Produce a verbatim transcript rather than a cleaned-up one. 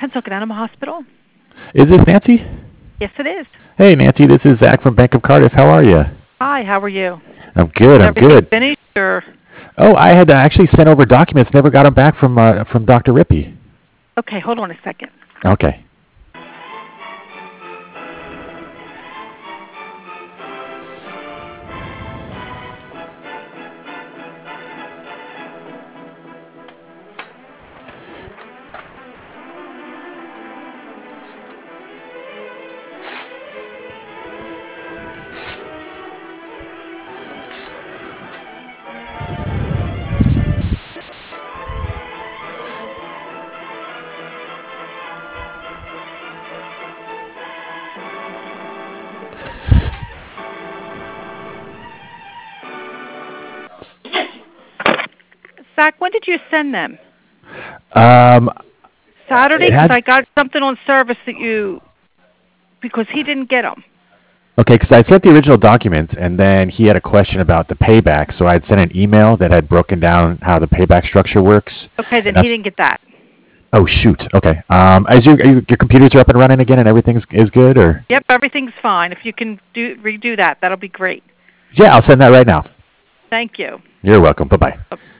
Pennsylkill Animal Hospital. Is this Nancy? Yes, it is. Hey, Nancy, this is Zach from Bank of Cardiff. How are you? Hi, how are you? I'm good. Is I'm everything good. finished, or? Oh, I had uh, actually sent over documents. Never got them back from uh, from Doctor Rippey. Okay, hold on a second. Okay. Zach, when did you send them? Um, Saturday? it Because had I got something on service that you, because he didn't get them. okay, because I sent the original documents, and then he had a question about the payback. So I had sent an email that had broken down how the payback structure works. Okay, then And he that's didn't get that. oh shoot. Okay. Um, as your your your computers are up and running again, and everything's is good, or Yep, everything's fine. If you can do redo that, that'll be great. yeah, I'll send that right now. Thank you. You're welcome. Bye bye.